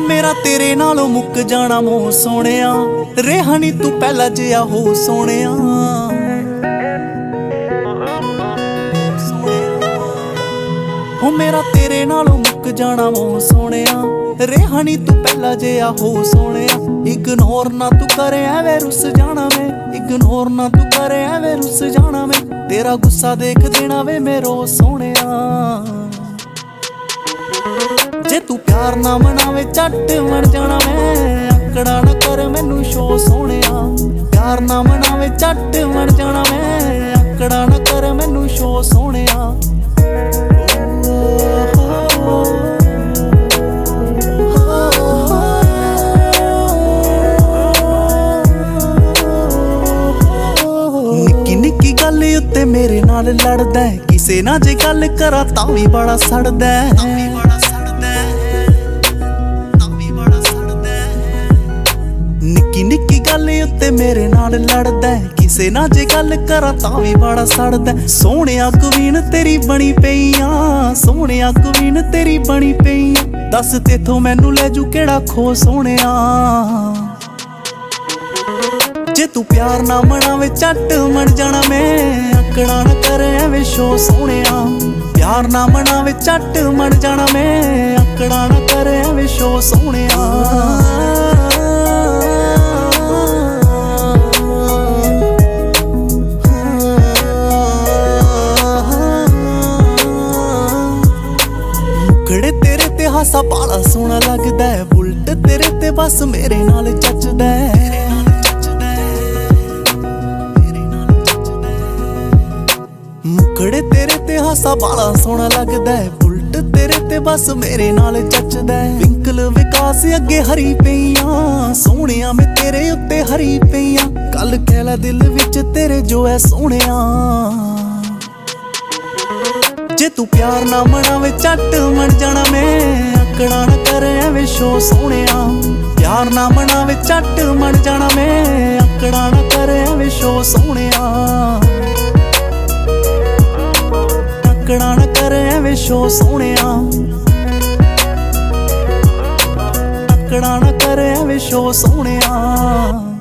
मेरा तेरे नालों मुक जाना मोह सोहणिया, रेहा नी तू पहला जिहा हो सोहणिया। हो मेरा तेरे नालों मुक जाना मोह सोहणिया, रेहा नी तू पहला जिहा हो सोहणिया। इग्नोर ना तू करे एवें रुस जाना मैं, इग्नोर ना तू करे एवें रुस जाना मैं। तेरा गुस्सा देख देना वे मेरो सोहणिया। जे तू प्यार ना मनावे झट मर जाना मैं, आकड़ा ना कर मैनू शो सोहणिया। प्यार ना मनावे झट मर जाना मैं, आकड़ा ना कर मैनू शो सोहणिया। निक्की निक्की गल उत्ते मेरे नाल लड़दा है, किसे ना जे गल करा तां वी बड़ा सड़दा है। निक्की निक्की गल उत्ते मेरे नाल लड़दा है, किसे ना जे गल करा तां वी बड़ा सड़दा है। सोहणिया क्वीन तेरी बनी पई आ, सोहणिया क्वीन तेरी बनी पई आ। दस तेथों मैनू ले जू केड़ा खो सोहणिया। जे तू प्यार ना मनावे झट मर जाना मैं, आकड़ा ना कर एवें शो सोहणिया। प्यार ना मनावे झट मर जाना मैं, आकड़ा ना कर एवें शो सोहणिया। मुखड़े तेरे ते हासा बाला सोहना लगदा है, बुलट तेरे ते बस मेरे नाल जचदा है। मुखड़े तेरे ते हासा बाला सोहना लगदा है, बुलट तेरे ते बस मेरे नाल जचदा है। विंकल विकास अगे हरी पईयां, सोहणिया मैं तेरे उत्ते हरी पईयां। गल कह लै दिल विच तेरे जो है सोहणिया। जे तू प्यार ना मनावे झट मर जाना मैं, आकड़ा ना कर एवें शो सोहणिया। प्यार ना मनावे झट मर जाना मैं, आकड़ा ना कर एवें शो सोहणिया। आकड़ा ना कर एवें शो सोहणिया, आकड़ा ना कर एवें शो सोहणिया।